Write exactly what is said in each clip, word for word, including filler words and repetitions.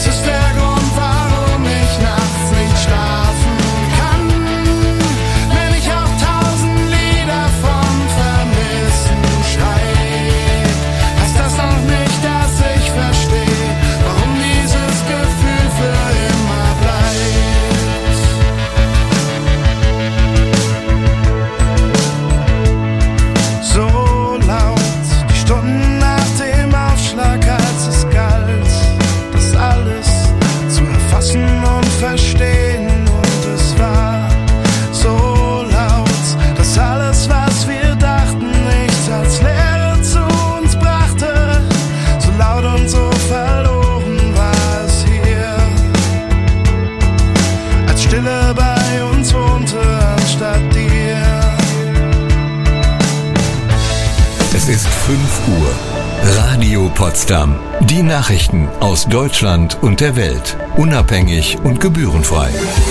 Es ist fünf Uhr. Radio Potsdam. Die Nachrichten aus Deutschland und der Welt. Unabhängig und gebührenfrei.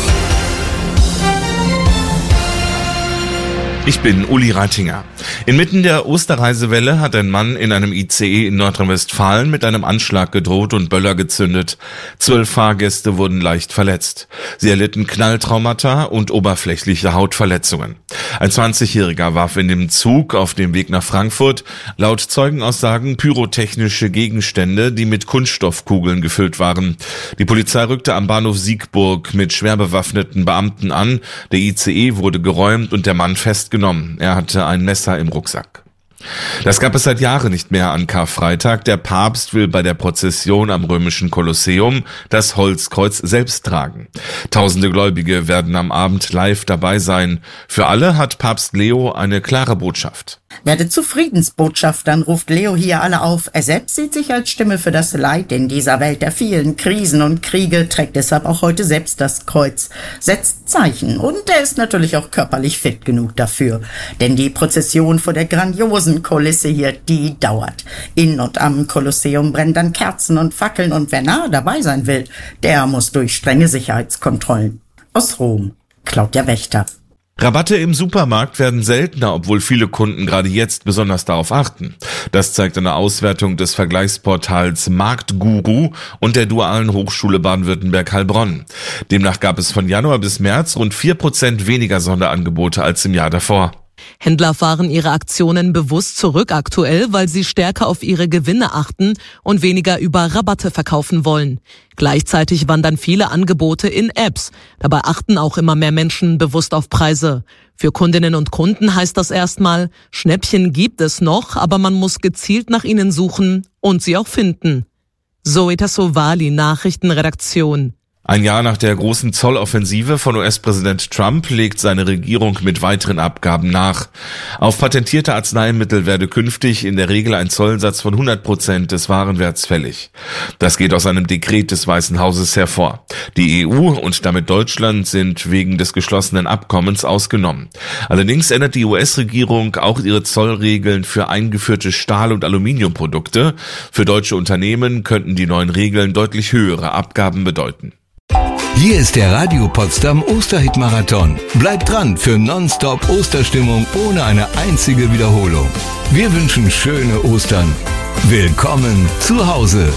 Ich bin Uli Reitinger. Inmitten der Osterreisewelle hat ein Mann in einem I C E in Nordrhein-Westfalen mit einem Anschlag gedroht und Böller gezündet. Zwölf Fahrgäste wurden leicht verletzt. Sie erlitten Knalltraumata und oberflächliche Hautverletzungen. Ein zwanzigjähriger warf in dem Zug auf dem Weg nach Frankfurt laut Zeugenaussagen pyrotechnische Gegenstände, die mit Kunststoffkugeln gefüllt waren. Die Polizei rückte am Bahnhof Siegburg mit schwer bewaffneten Beamten an. Der I C E wurde geräumt und der Mann festgenommen. Er hatte ein Messer im Rucksack. Das gab es seit Jahren nicht mehr an Karfreitag. Der Papst will bei der Prozession am römischen Kolosseum das Holzkreuz selbst tragen. Tausende Gläubige werden am Abend live dabei sein. Für alle hat Papst Leo eine klare Botschaft. Werdet zu Friedensbotschaftern, ruft Leo hier alle auf. Er selbst sieht sich als Stimme für das Leid in dieser Welt der vielen Krisen und Kriege, trägt deshalb auch heute selbst das Kreuz, setzt Zeichen und er ist natürlich auch körperlich fit genug dafür. Denn die Prozession vor der grandiosen Kulisse hier, die dauert. In und am Kolosseum brennen dann Kerzen und Fackeln und wer nah dabei sein will, der muss durch strenge Sicherheitskontrollen. Aus Rom, Claudia Wächter. Rabatte im Supermarkt werden seltener, obwohl viele Kunden gerade jetzt besonders darauf achten. Das zeigt eine Auswertung des Vergleichsportals Marktguru und der Dualen Hochschule Baden-Württemberg-Heilbronn. Demnach gab es von Januar bis März rund vier Prozent weniger Sonderangebote als im Jahr davor. Händler fahren ihre Aktionen bewusst zurück aktuell, weil sie stärker auf ihre Gewinne achten und weniger über Rabatte verkaufen wollen. Gleichzeitig wandern viele Angebote in Apps. Dabei achten auch immer mehr Menschen bewusst auf Preise. Für Kundinnen und Kunden heißt das erstmal, Schnäppchen gibt es noch, aber man muss gezielt nach ihnen suchen und sie auch finden. Zoe Tassovali, Nachrichtenredaktion. Ein Jahr nach der großen Zolloffensive von U S-Präsident Trump legt seine Regierung mit weiteren Abgaben nach. Auf patentierte Arzneimittel werde künftig in der Regel ein Zollsatz von hundert Prozent des Warenwerts fällig. Das geht aus einem Dekret des Weißen Hauses hervor. Die E U und damit Deutschland sind wegen des geschlossenen Abkommens ausgenommen. Allerdings ändert die U S-Regierung auch ihre Zollregeln für eingeführte Stahl- und Aluminiumprodukte. Für deutsche Unternehmen könnten die neuen Regeln deutlich höhere Abgaben bedeuten. Hier ist der Radio Potsdam Osterhit-Marathon. Bleibt dran für Nonstop Osterstimmung ohne eine einzige Wiederholung. Wir wünschen schöne Ostern. Willkommen zu Hause.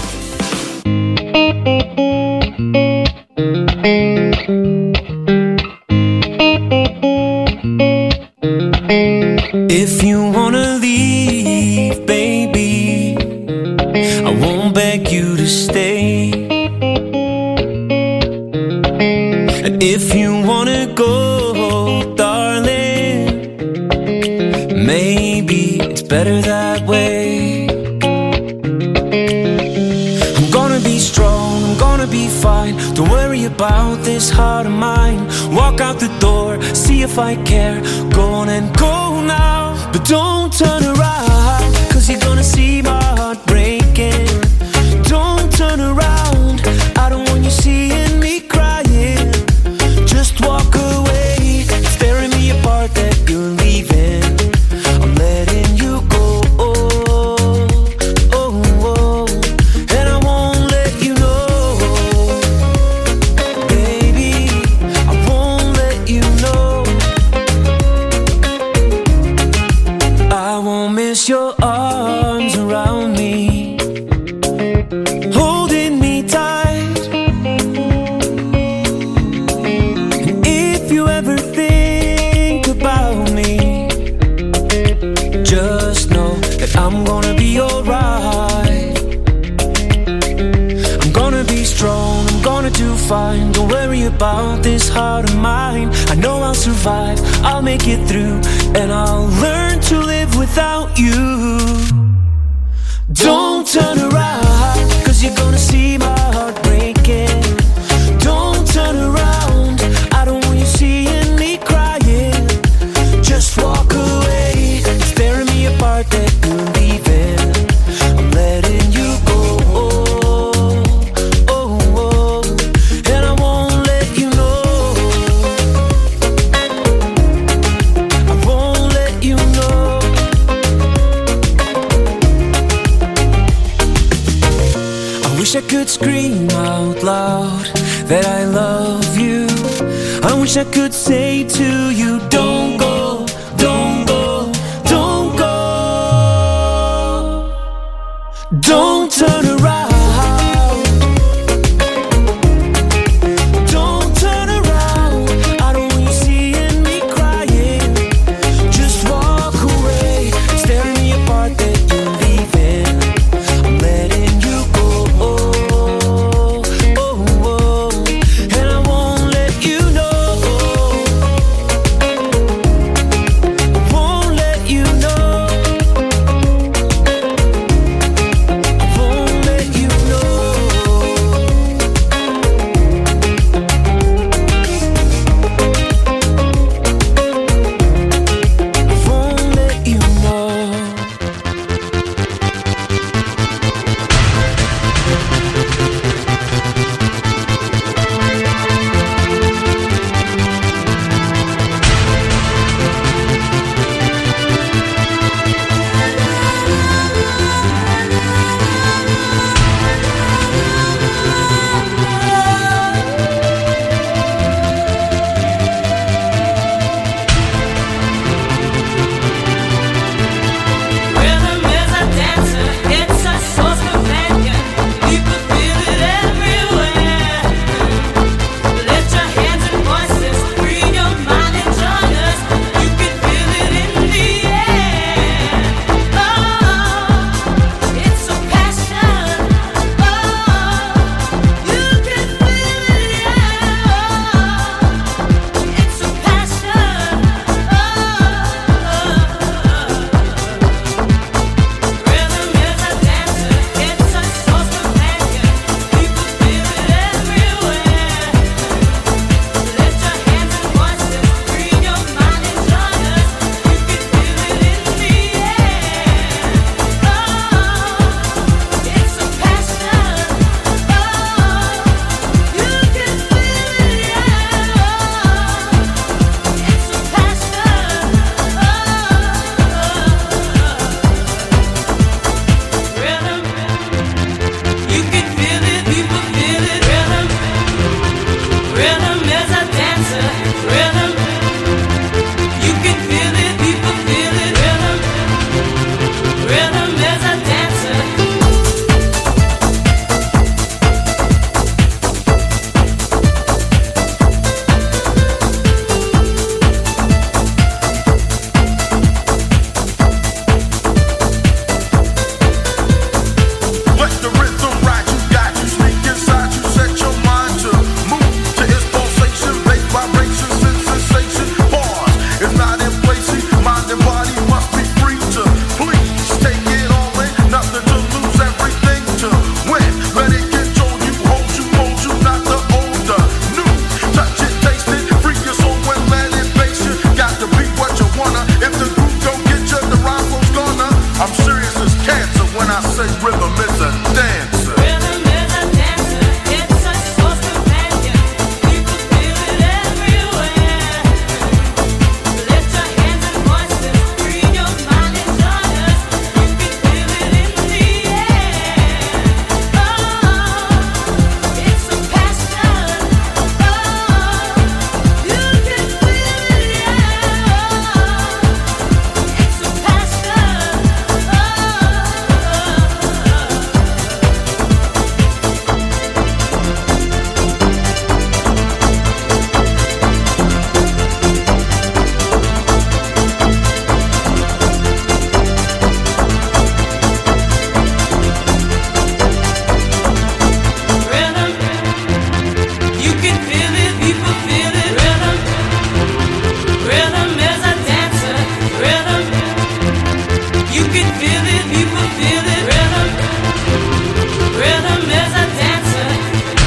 If you wanna leave, baby, I won't beg you to stay. And if you wanna go, darling, maybe it's better that way. I'm gonna be strong, I'm gonna be fine. Don't worry about this heart of mine. Walk out the door, see if I care. Go on and go now, but don't turn around, cause you're gonna see my heart breaking. Don't turn around, I don't want you seeing me crying. Just walk away, it's tearing me apart that you're leaving. I'm letting you go, oh, oh, oh, and I won't let you know. Baby, I won't let you know. I won't miss your arms around me, holding me tight. strong, I'm gonna do fine. Don't worry about this heart of mine. I know I'll survive, I'll make it through, and I'll learn to live without you. Don't turn around, cause you're gonna see my heart breaking. Don't turn around, I don't want you seeing me crying. Just walk away, it's tearing me apart that you're leaving. I'm letting you go, oh, oh, oh, and I won't let you know. I won't let you know. I wish I could scream out loud that I love you. I wish I could say to you, don't go, don't go, don't go. Don't turn around. Don't turn around. I don't want you seeing me crying. Just walk away, staring me apart that you're leaving. I'm letting you go, oh, oh, oh, and I won't let you know.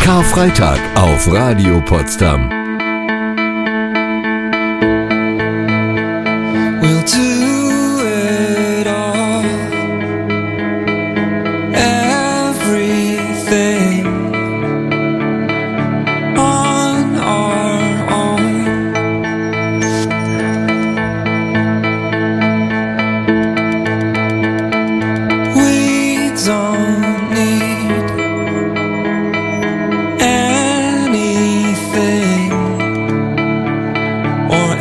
Karfreitag auf Radio Potsdam. We'll do it all, everything on our own. We don't need anything or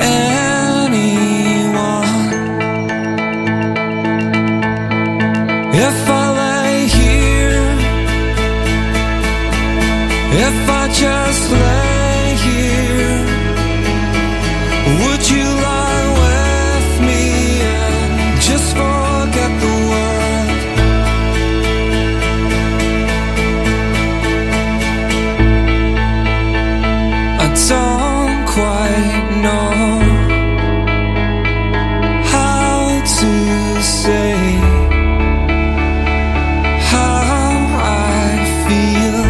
anyone. If I lay here, if I just lay here, would you lie with me and just forget the world? I don't quite know how to say how I feel.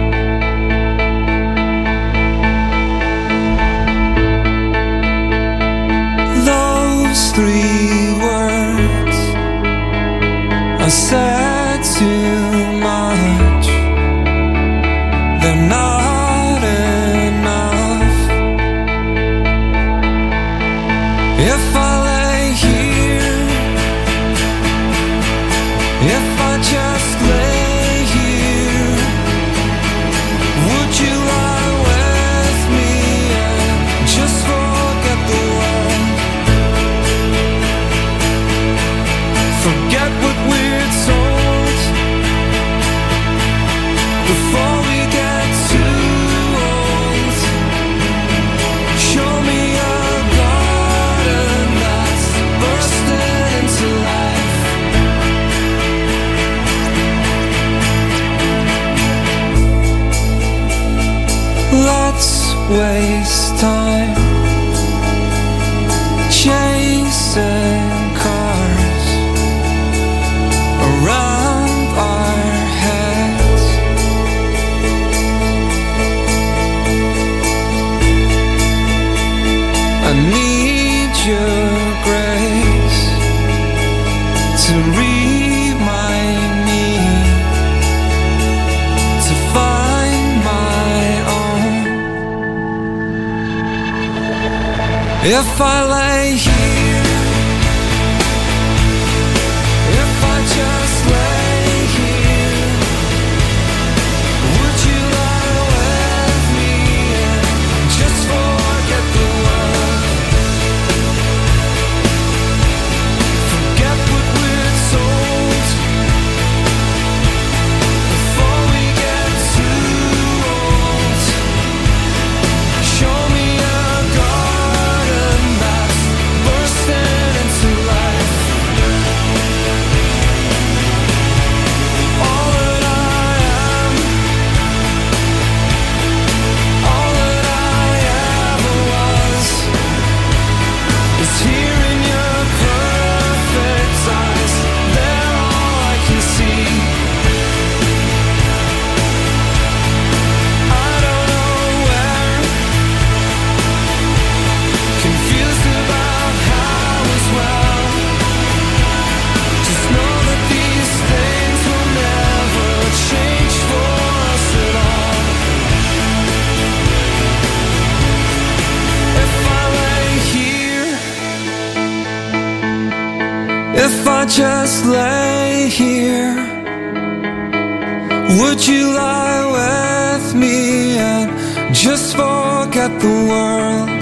Those three words I said too much. They're not enough. If I lay here, if I just lay here, would you lie with me and just forget the world? Forget what we're told before we get too old. Show me a garden that's bursting into life. Let's waste time chasing cars around our heads. I need your grace to remind me to find my own. If I lay here, if I just lay here, would you lie with me and just forget the world? Forget what we're told before we get too old. Show me a garden that's bursting into life. All that I am, all that I ever was, is here in your perfect eyes. They're all I can see. I don't know where, confused about how as well. Just know that these things will never change for us at all. If I lay here, if I just lay here, would you lie with me and just forget the world?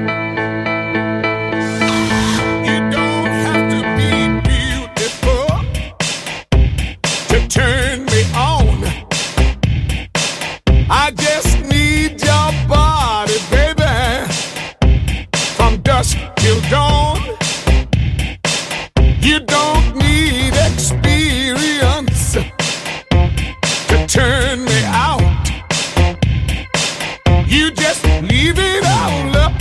You don't have to be beautiful to turn me on. I just need your body, baby, from dusk till dawn. You don't need experience to turn me out. You just leave it all up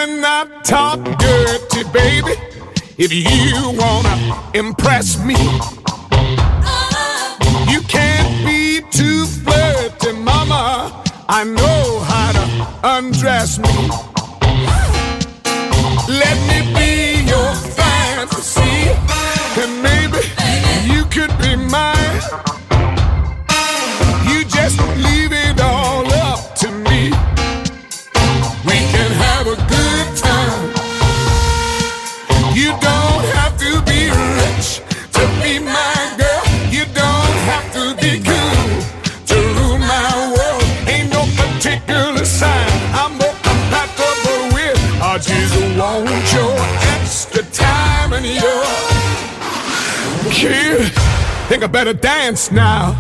better not talk dirty, baby, if you wanna impress me. You can't be too flirty, mama. I know how to undress me. Let me be your fantasy, and maybe you could be mine. You just leave it all up to me. We can have a good time. You don't have to be rich to be my girl. You don't have to be cool to rule my world. Ain't no particular sign I'm more compatible with. I just want your extra time and your kid. Think I better dance now.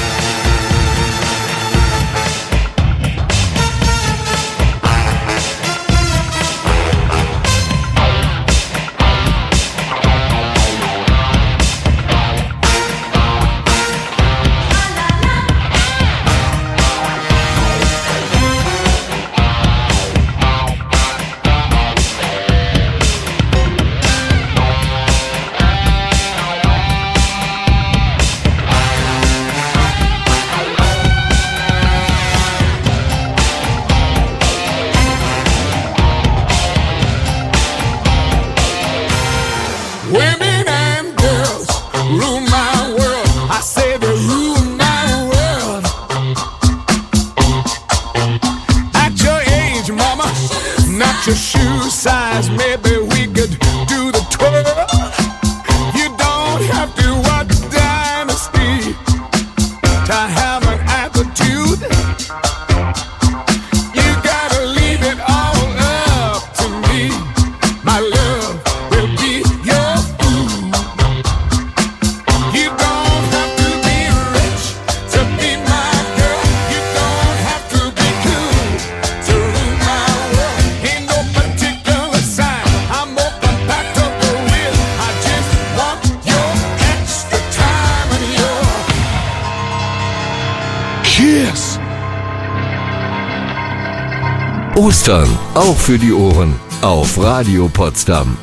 Your shoe size, maybe we could do the twirl. You don't have to watch Dynasty to have an attitude. You gotta leave it all up to me. My love will be your food. You don't have to be rich to be my girl. You don't have to be cool to rule my world. Ain't no particular sign I'm more compatible with. I just want your extra time and your kiss. Ostern, auch für die Ohren, auf Radio Potsdam.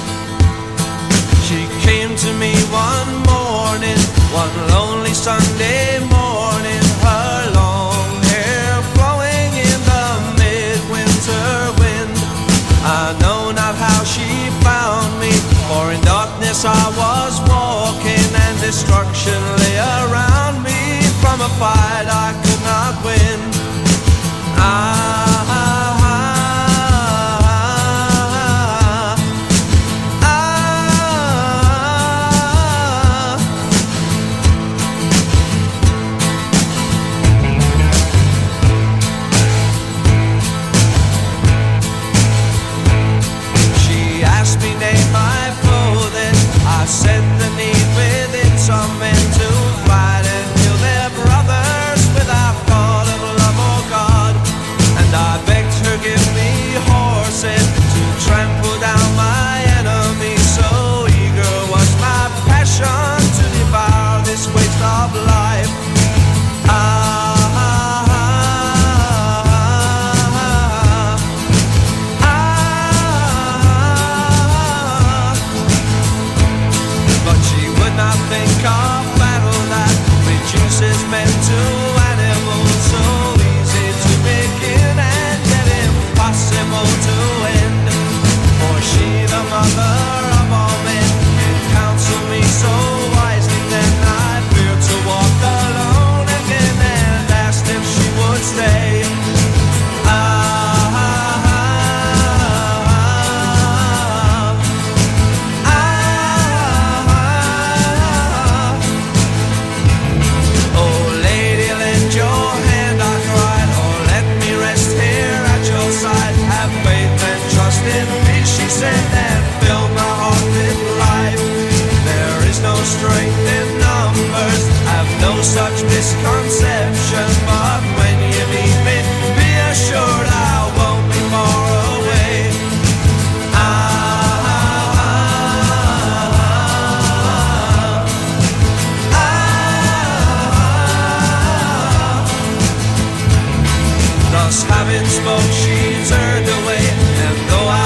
She came to me one morning, one lonely Sunday morning, her long hair flowing in the midwinter wind. I know not how she found me, for in darkness I was walking, and destruction lay around me from a fight I could not win. I I said the need within some men to fight and kill their brothers without thought of love or God. And I begged her give me horses to trample down my enemies. So eager was my passion to devour this waste of life. Ah, think of battle that reduces men to animals, so easy to begin and yet impossible to end. For she, the mother of all men, can counsel me so wisely, then I feared to walk alone again and asked if she would stay. And fill my heart with life. There is no strength in numbers, have no such misconception. But when you meet me, be assured I won't be far away. Ah, ah, ah, ah. Thus having spoke, she turned away, and though I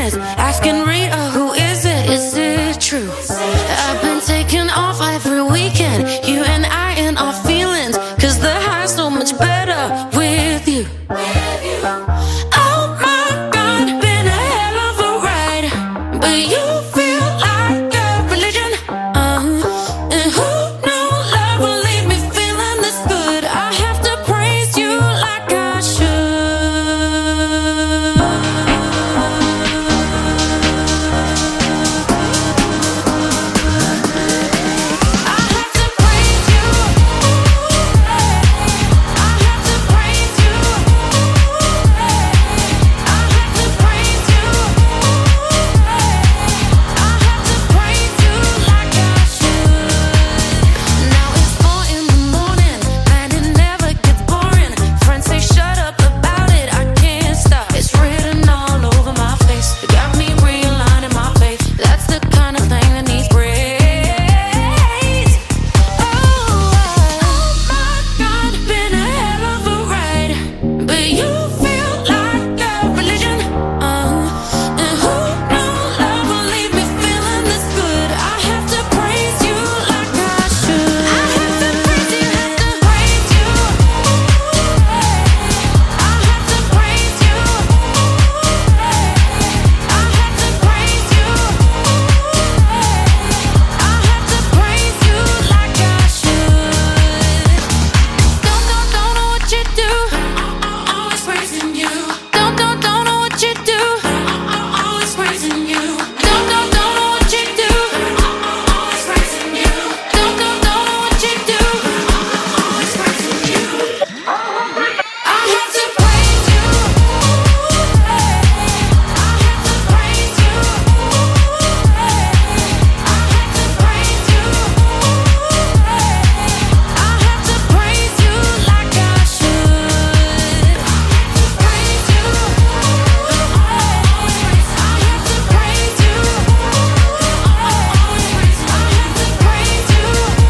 minutes, asking Rita, who is it? Is it true? I've been taking off every weekend, you and I and our feelings, cause the high's so much better with you. Oh my God, been a hell of a ride, but you feel like a religion. Uh-huh. And who knew love would leave me feeling this good? I have to praise you like I should. I have to praise you. I have to praise you. I have to praise you. I have to praise you like I should. Now it's four in the morning, and it never gets boring. Friends say shut up about it, I can't stop. It's written all over my face. It got me realigning my faith. That's the kind of thing that needs praise. Oh, oh my God, been a hell of a ride, but you feel like a religion. Uh-huh. And who knew love would leave me feeling this good? I have to praise you like I should. I have to praise you, have to praise you. I have to praise you. I have to praise you. I have to praise you like I should. Don't, don't, don't know what you do. Always praising you. Don't, don't, don't know what you do. Always praising you. Don't, don't, don't know what you do. Always praising you. Don't, don't, don't know what you do. Always praising you. I have to praise you. I have to praise you. I have to praise you. I have to praise you like I should. Praise you. I have to praise you. I have to praise you.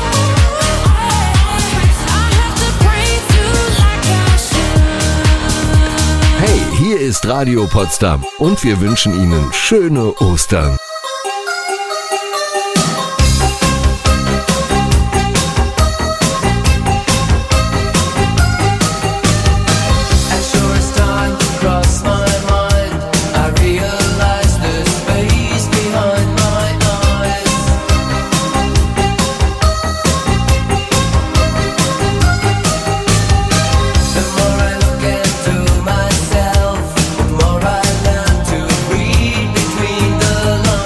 I have to praise you like I should. Hey, hier ist Radio Potsdam und wir wünschen Ihnen schöne Ostern. As sure as time crossed my mind, I realized the space behind my eyes. The more I look into myself, the more I learn to read between the lines.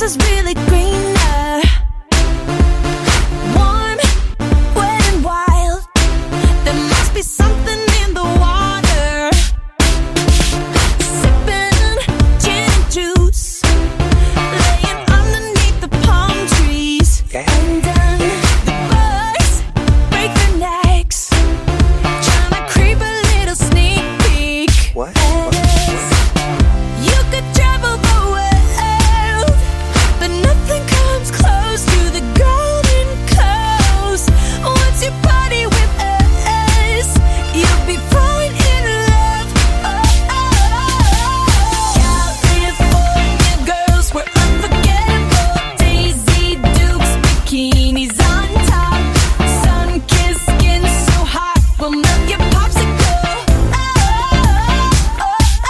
was really greener. Warm, wet and wild. There must be something in the water. Sipping gin and juice, laying underneath the palm trees. And then the birds break their necks, trying to creep a little sneak peek. What? As you could travel the world, but nothing comes close to the Golden Coast. Once you party with us, you'll be falling in love. Oh, oh. California girls were unforgettable. Daisy Dukes, bikinis on top, sun-kissed skin so hot will melt your popsicle. Oh, oh,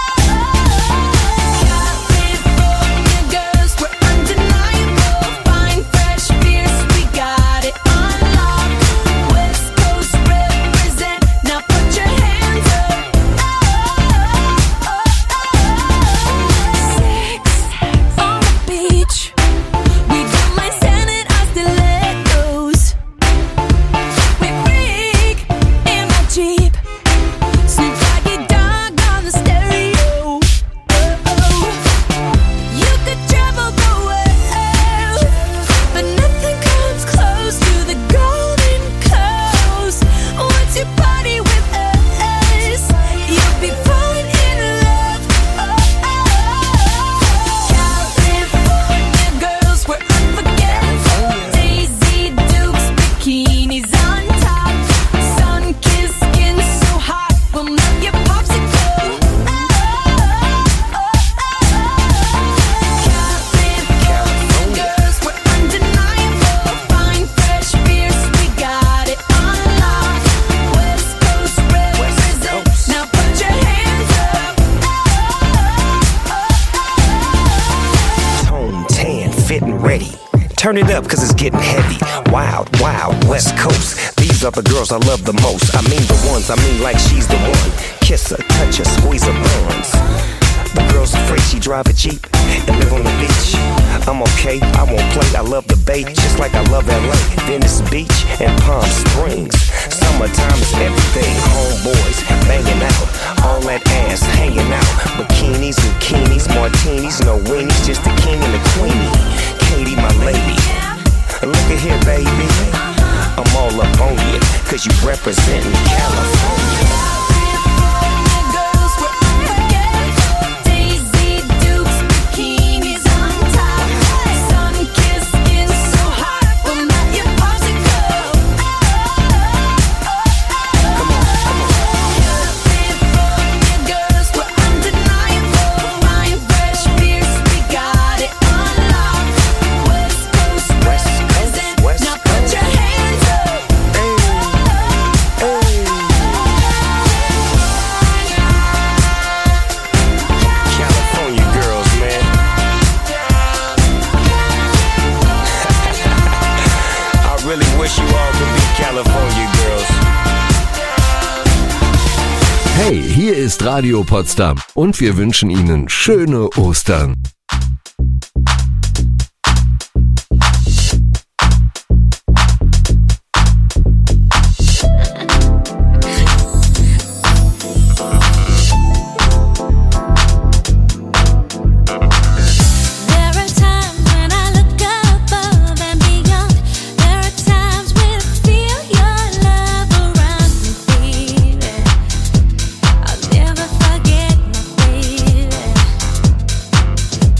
oh. California girls were undeniable. Fine, fresh, fierce, we got it on lock. West Coast represent, now put your hands up. Oh, oh, oh. Sex on the beach, we don't mind standing our stilettos. We freak in my Jeep, Snoop Doggy Dogg on the stereo. Oh, you could travel the world, but nothing comes close to the Golden Coast. Once you party with us, you'll be falling in love. Oh, oh. California girls were unforgettable. Daisy Dukes, bikinis on top, sun-kissed skin so hot will melt your popsicle. Oh, oh, oh. California girls were undeniable. Fine, fresh, fierce, we got it on lock. West Coast represent, now put your hands up. Tone tan, fit and ready. Turn it up cause it's getting heavy. Wild, wild, West Coast. These are the girls I love the most. I mean the ones, I mean like she's the one. Kiss her, touch her, squeeze her buns. The girl's afraid she drive a Jeep and live on the beach. I'm okay, I won't play, I love the bay, just like I love L A, Venice Beach and Palm Springs. Summertime is everything, homeboys banging out, all that ass hanging out. Bikinis, bikinis, martinis, no weenies, just the king and the queenie. Katie, my lady, look at here, baby, I'm all up on you, cause you representing California. California girls were unforgettable. Daisy Dukes, bikinis on top, sun-kissed skin so hot will melt your popsicle. Oh, oh, oh. California girls were undeniable. Fine, fresh, fierce, we got it on lock. West Coast represent, West now put your hands up. California girls, man. I really wish you all could be California girls. Hey, hier ist Radio Potsdam und wir wünschen Ihnen schöne Ostern. There are times when I look above and beyond. There are times when I feel your love around me, baby. I'll never forget my baby.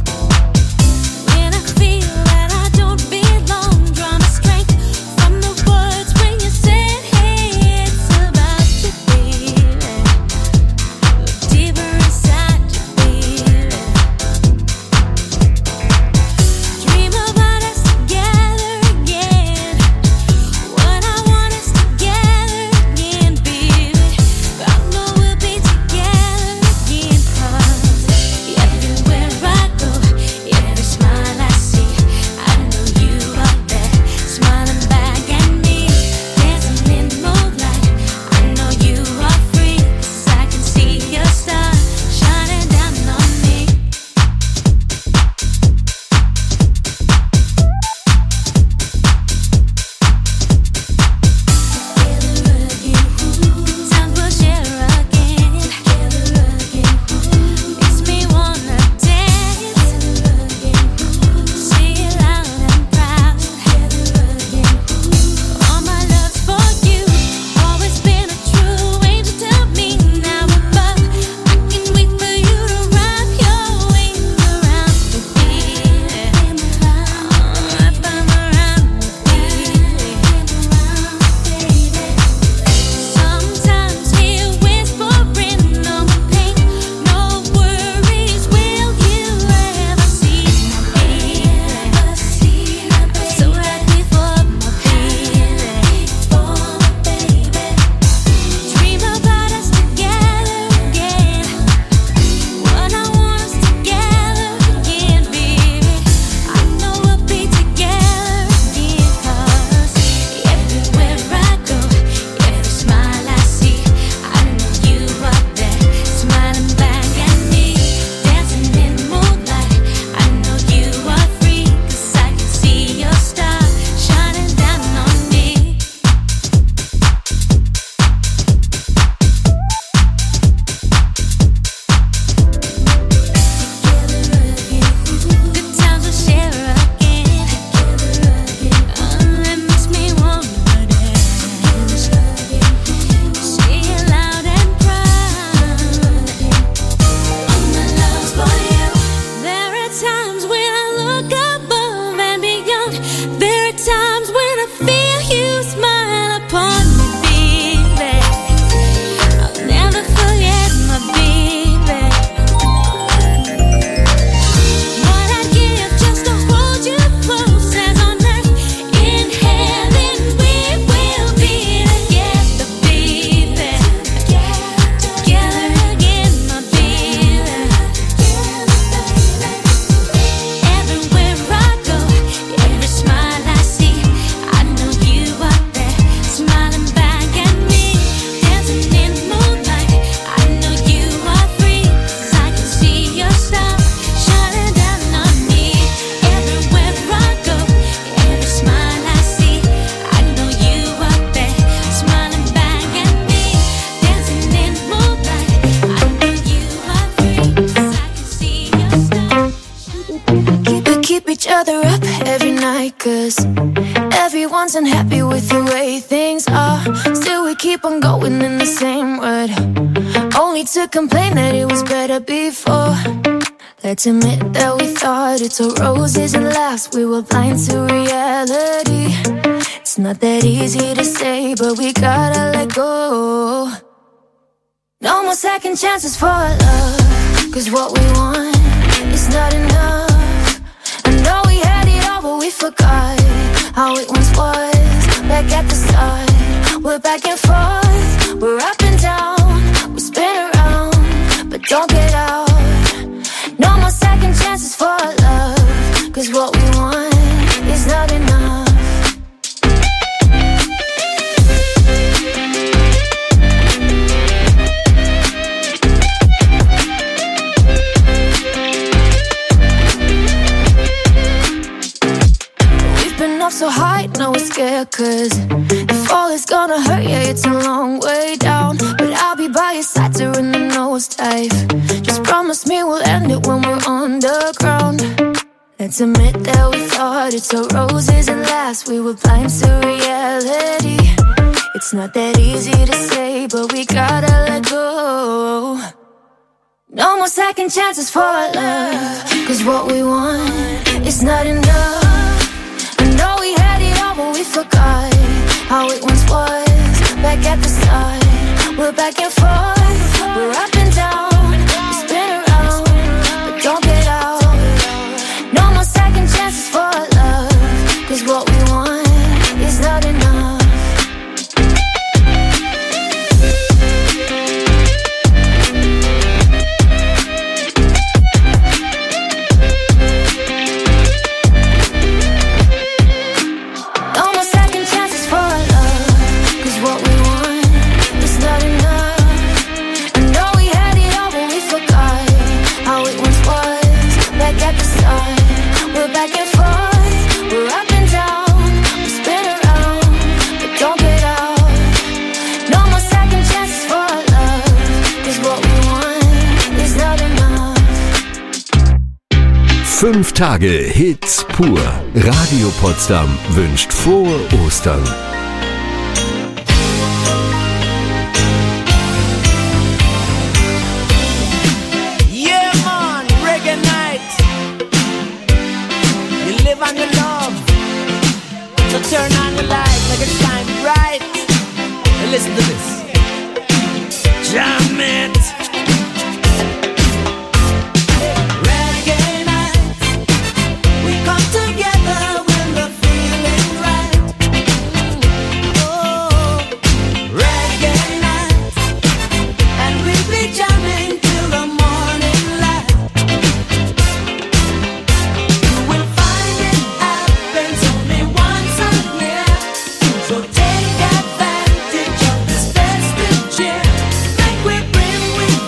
We keep each other up every night, cause everyone's unhappy with the way things are. Still we keep on going in the same word, only to complain that it was better before. Let's admit that we thought it's all roses and laughs. We were blind to reality. It's not that easy to say, but we gotta let go. No more second chances for love, cause what we want is not enough. I know we had it all, but we forgot how it once was. Back at the start, we're back and forth. We're up and down, we spin around, but don't get out. No more second chances for love, cause what we want is not enough. We've been up so high, now we're scared, cause the fall is gonna hurt, yeah, it's a long way down. But I'll be by your side during the nosedive. Just promise me we'll end it when we're on the ground. Let's admit that we thought it's all roses and laughs. We were blind to reality. It's not that easy to say, but we gotta let go. No more second chances for love, cause what we want is not enough. I know we had it all, but we forgot how it once was. Back at the start, we're back and forth. We're up and down, we spin around, but don't get out. No more second chances for love, cause what we want is not enough. No more second chances for love, cause what we want is not enough. I know we had it all, but we forgot how it once was. Back at the start, we're back and forth. We're up and down, we spin around, but don't get out. No more second chances for love, cause what we want is not enough. Fünf Tage Hits pur. Radio Potsdam wünscht frohe Ostern. Yeah, man, reggae night. You live on your love, so turn on the light, make it shine bright. And listen to this. Jam it. Reggae night. We come together when the feeling right. Oh, reggae night. And we'll be jamming till the morning light. You will find it happens only once a year. So take advantage of this festive cheer. Make we bring with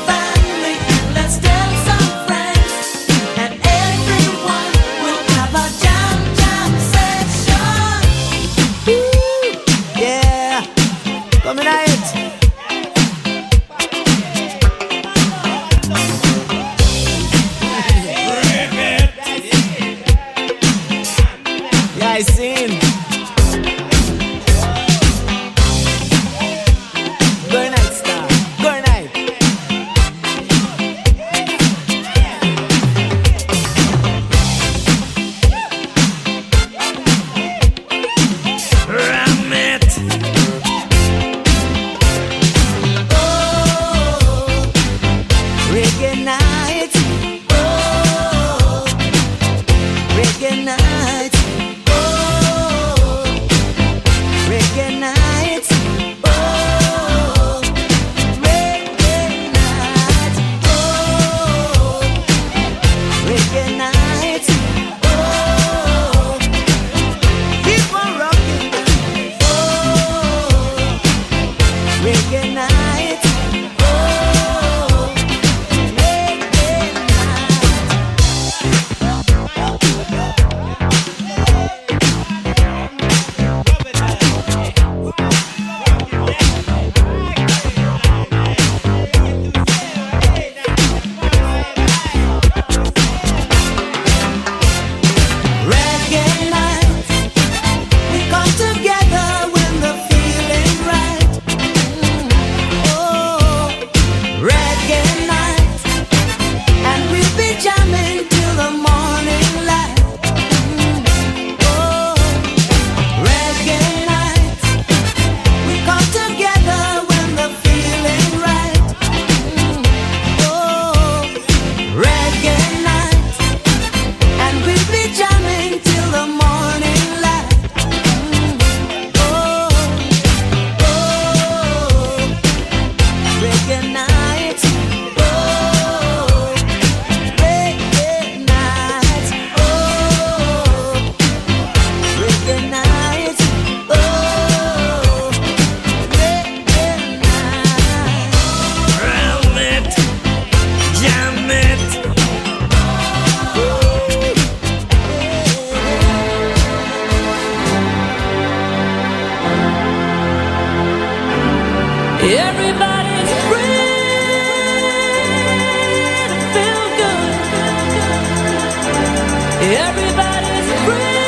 Everybody's free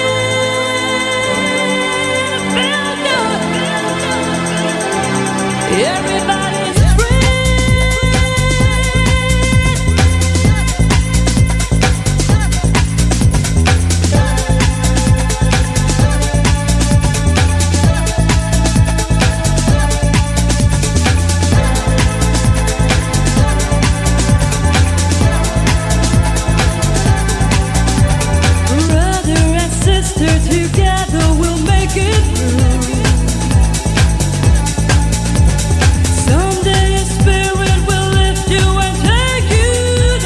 to feel good. Everybody's together we'll make it through. Someday your spirit will lift you and take you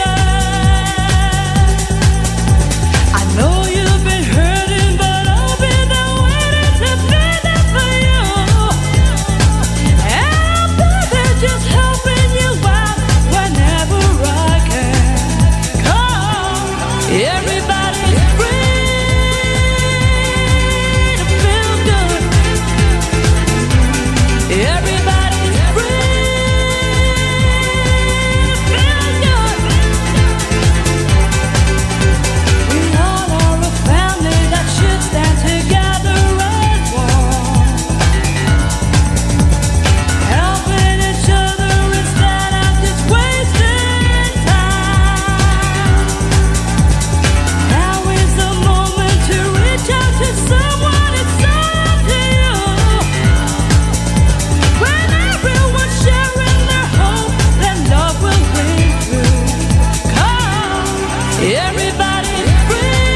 down. I know you've been hurting, but I'll be there waiting to be there for you. And I'll be there just helping you out whenever I can. Come, everybody's free. Everybody's free to feel good. We all are a family that should stand together as one, helping each other instead of just wasting time. Now is the moment to reach out to someone. It's up to you. When everyone's sharing their hope, then love will win through. Come, everybody's free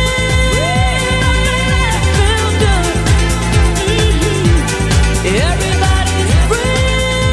to feel good. Mhm. Everybody's free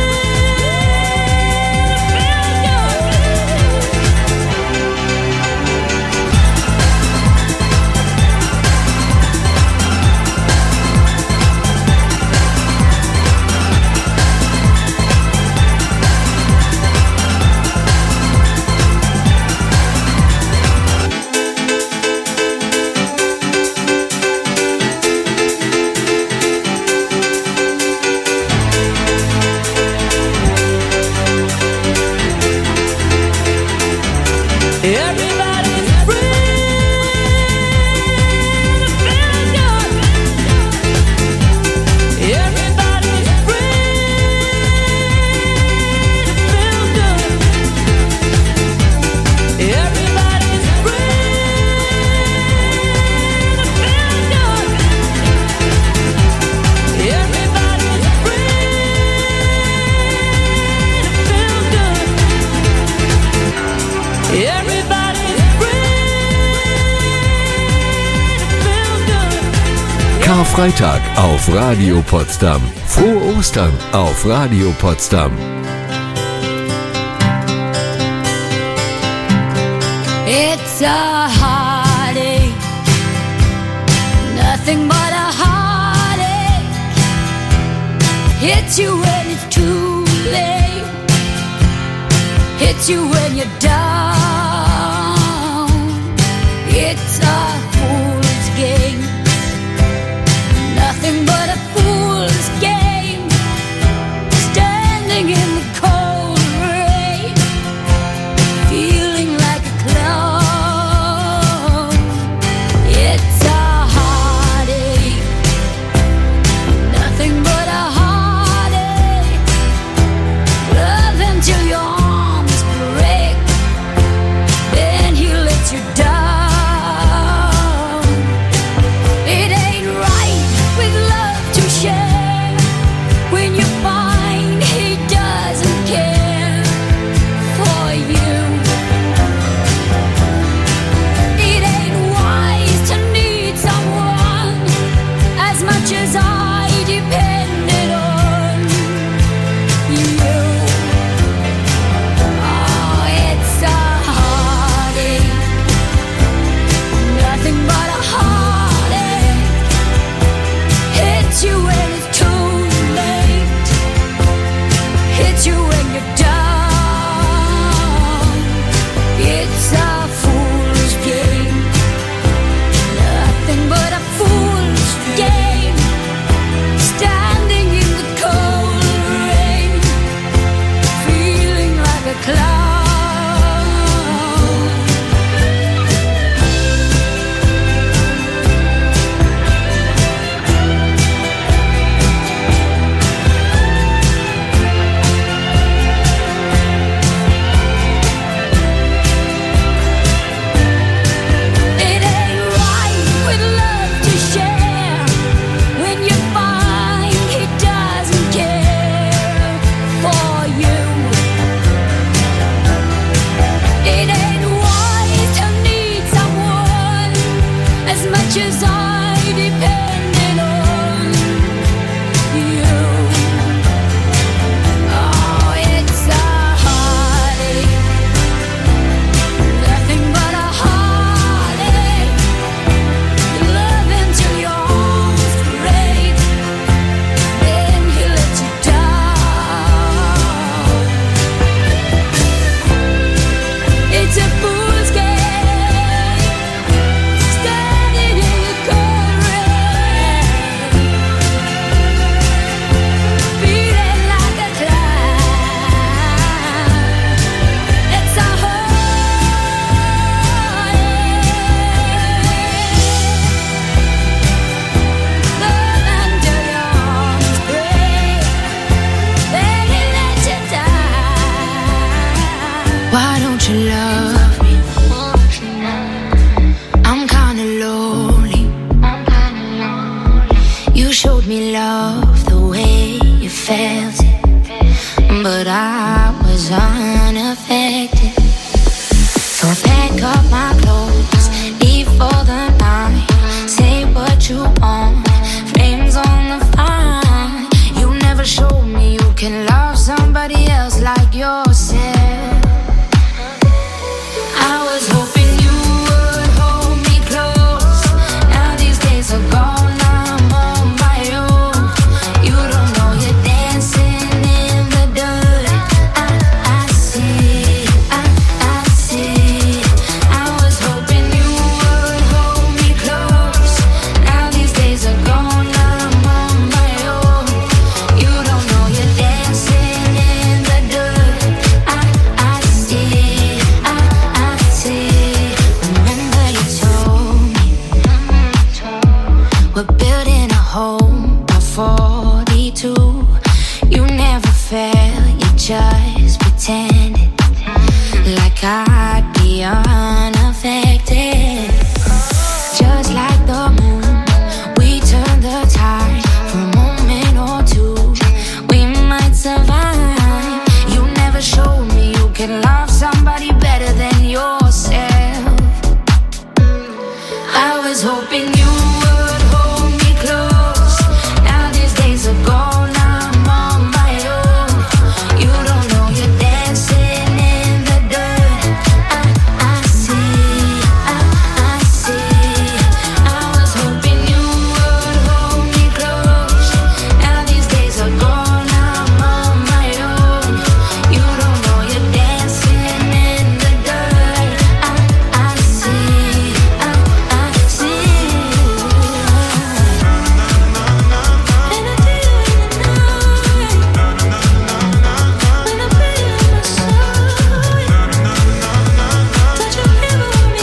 Everybody's free to feel good. Everybody's free to feel good. Everybody's free to feel good. Everybody's free to feel good. Everybody's free to feel good. Karfreitag auf Radio Potsdam. Frohe Ostern auf Radio Potsdam. It's a heartache, nothing but a heartache. Hits you when it's too late, hits you when you're down. It's a fool's game, nothing but a fool's game. Standing in the cold rain, feeling like a clown. It's a heartache, nothing but a heartache. Love until your arms break. much as I depended on you. Oh, it's a heartache, nothing but a heartache. Love until your arms break, then he let you down. It's a fool's game, started in the cold rain, feeling like a clown. It's a heartache. Love until your arms break, then he let you down. Why don't you love me? I'm kinda lonely. You showed me love the way you felt it, but I was unaffected. So pack up my clothes, leave for the night. Say what you want, flames on the fire. You never showed me you can love somebody else like yourself. I was hoping you would hold me close. Now these days are gone, I'm on my own. You don't know you're dancing in the dirt. I, I see, I, I see. I was hoping you would hold me close. Now these days are gone, I'm on my own. You don't know you're dancing in the dirt. I, I see, I, I see. Remember you told me we're building a home by forty-two. You never felt, you just pretended like I'd be unaffected. Just like the moon, we turned the tide for a moment or two. We might survive. You never showed me you can love somebody better than yourself. I was hoping you would hold me close. Now these days are gone, I'm on my own. You don't know you're dancing in the dirt. I, I see, I, I see. I was hoping you would hold me close. Now these days are gone, I'm on my own. You don't know you're dancing in the dirt. I, I see, I, I see. And I feel in the night, when I feel in my soul, touch your hair on me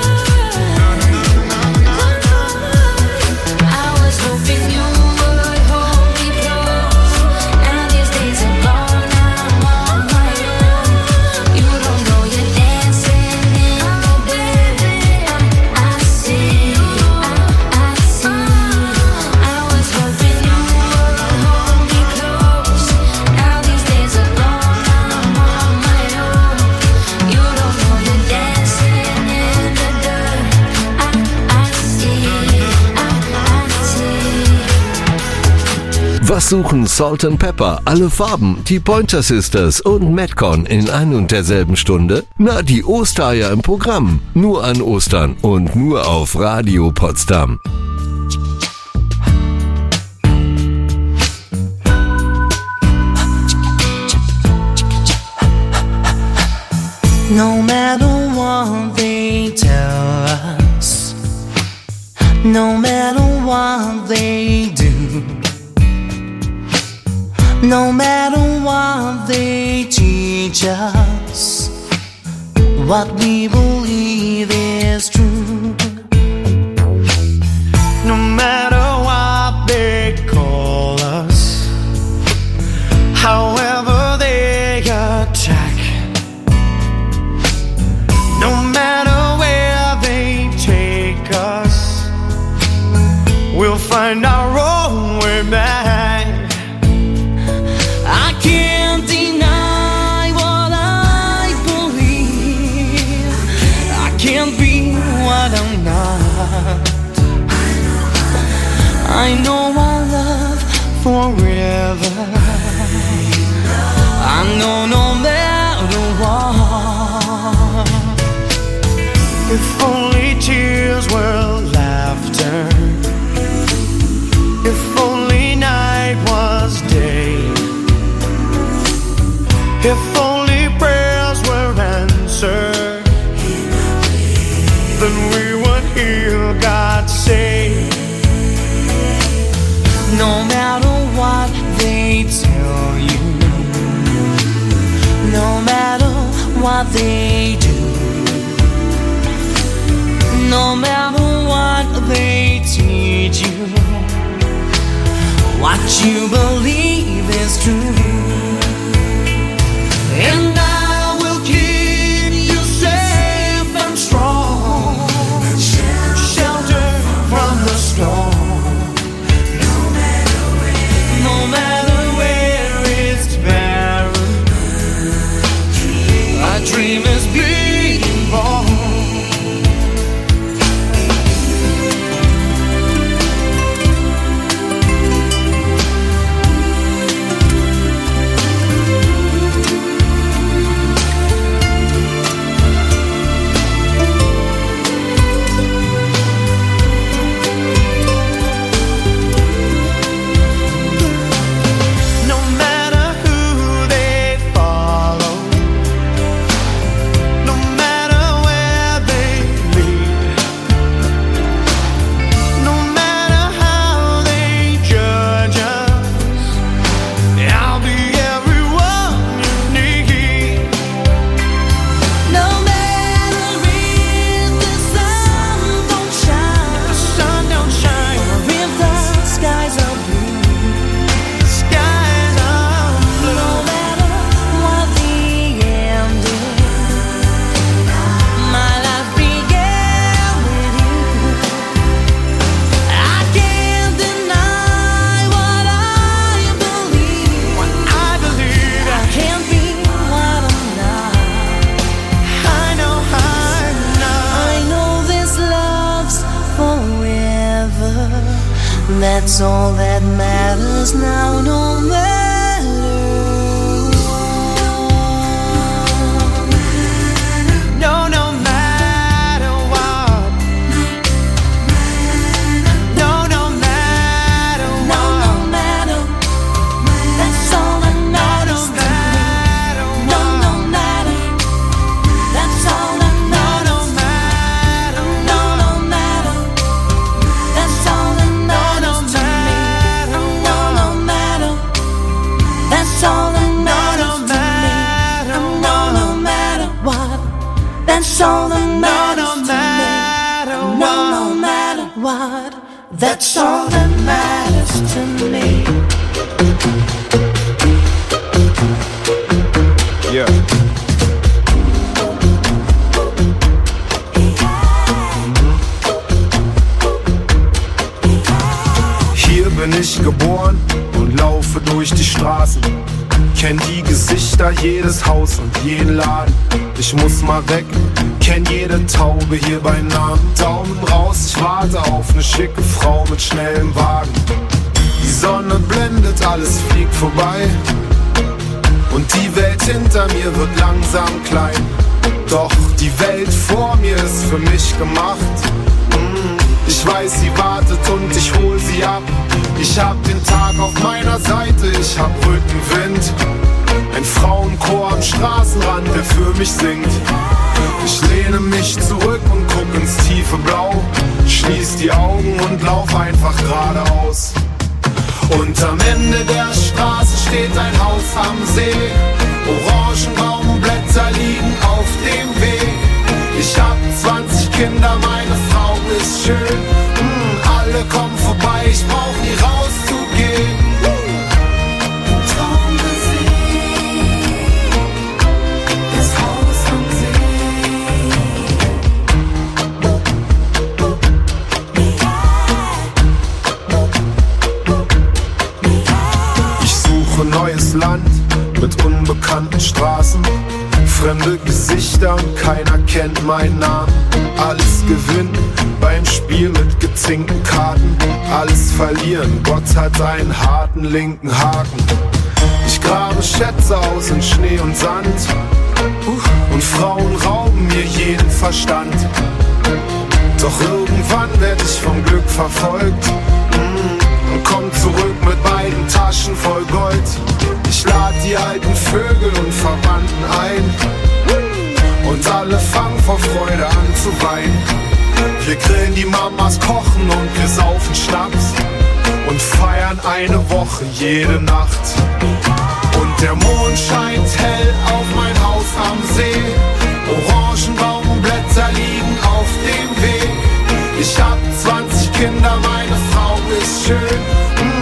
I was hoping you would hold me close. Now these days are gone, I'm on my own. You don't know you're dancing in the dirt. I, I see, I, I see. I was hoping you would hold me close. Now these days are gone, I'm on my own. You don't know you're dancing in the dirt. I, I see, I, I see. Was suchen Salt and Pepper, alle Farben, die Pointer Sisters und Madcon in ein und derselben Stunde? Na, die Ostereier im Programm. Nur an Ostern und nur auf Radio Potsdam. No matter what they tell us, no matter what they do, no matter what they teach us, what we believe is true. No matter what they call us, however they attack, no matter where they take us, we'll find our own way back. I can't deny what I believe. I can't be what I'm not. I know our love forever. I know no matter what. If only tears were laughter. If only night was day. If only prayers were answered, then we would hear God say, no matter what they tell you, no matter what they do, no matter what they teach you, what you believe is true. And I will keep you safe and strong, shelter from the storm. No matter where, no matter where it's barren, a dream is being born. That's all that matters now, no matter what. No, no matter what. No, no matter what. No, no matter. That's all that matters to me. No, no matter. That's all that matters. No, no matter. No, no matter. That's all that matters. That's all that matters to me. No, no matter what. That's all that matters to me. No, no matter what. That's all that matters to me. Yeah. Hier bin ich geboren und laufe durch die Straßen. Kenn die Gesichter, jedes Haus und jeden Laden. Ich muss mal weg, kenn jede Taube hier bei Namen. Daumen raus, ich warte auf ne schicke Frau mit schnellem Wagen. Die Sonne blendet, alles fliegt vorbei. Und die Welt hinter mir wird langsam klein. Doch die Welt vor mir ist für mich gemacht. Mm, ich weiß, sie wartet und ich hol sie ab. Ich hab den Tag auf meiner Seite, ich hab Rückenwind. Ein Frauenchor am Straßenrand, der für mich singt. Ich lehne mich zurück und guck ins tiefe Blau. Schließ die Augen und lauf einfach geradeaus. Und am Ende der Straße steht ein Haus am See. Orangenbaumblätter liegen auf dem Weg. Ich hab zwanzig Kinder, meine Frau ist schön. Mm, alle kommen vorbei, ich brauch nie rauszugehen. Neues Land mit unbekannten Straßen, fremde Gesichter und keiner kennt meinen Namen. Alles gewinnen beim Spiel mit gezinkten Karten. alles verlieren. Gott hat einen harten linken Haken. Ich grabe Schätze aus in Schnee und Sand. Und Frauen rauben mir jeden Verstand. Doch irgendwann werd ich vom Glück verfolgt mm, und komm zurück mit beiden Taschen voll Gold. Ich lad die alten Vögel und Verwandten ein und alle fangen vor Freude an zu weinen. Wir grillen die Mamas, kochen und wir saufen Schnaps und feiern eine Woche jede Nacht. Und der Mond scheint hell auf mein Haus am See. Orangenbaumblätter liegen auf dem Weg. Ich hab zwanzig Kinder, meine Frau ist schön.